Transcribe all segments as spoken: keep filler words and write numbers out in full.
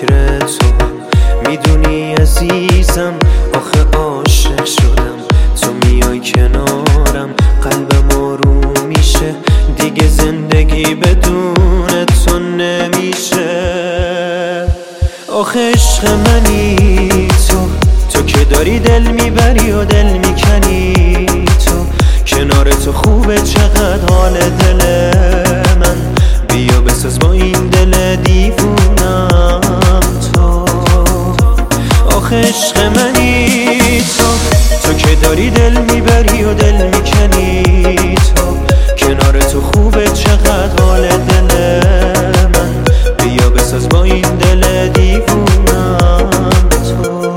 فکر تو. میدونی عزیزم آخه عاشق شدم، تو میای کنارم قلبم آروم میشه، دیگه زندگی بدون تو نمیشه. آخه عشق منی تو، تو که داری دل میبری و دل میکنی، تو کنار تو خوبه چقدر حال دل من، بیا بساز با این دل دیوونم تو. آخه عشق منی تو، تو که داری دل میبری و دل میکنی، تو کنار تو خوبه چقدر حال دل من، بیا بساز با این دل دیوونم تو.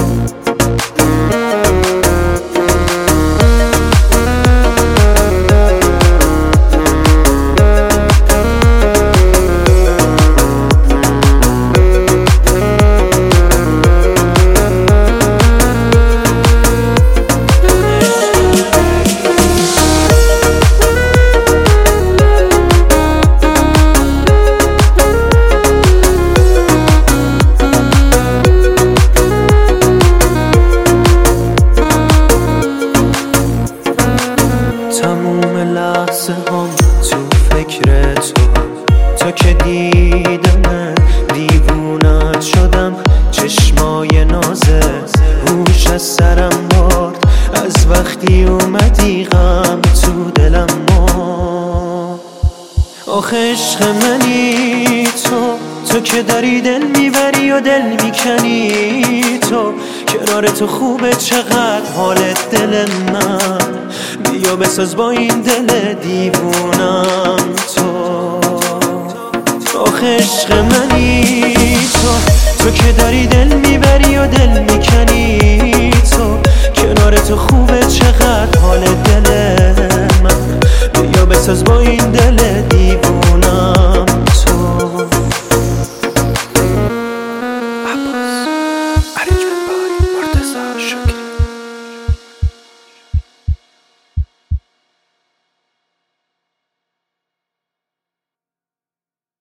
تموم لحظه هم تو فکر تو، تو که دیدم دیوونت شدم، چشمای نازت روش از سرم برد، از وقتی اومدی غم تو دلم مرد. آخه عشق منی تو، تو که داری دل میبری و دل میکنی، تو کنار تو خوبه چقدر حال دل من، بیا بساز با این دل دیوونم تو. آخه عشق منی تو، تو که داری دل میبری و دل میکنی، تو کنار تو خوبه چقدر حال دل من، بیا بساز با این دل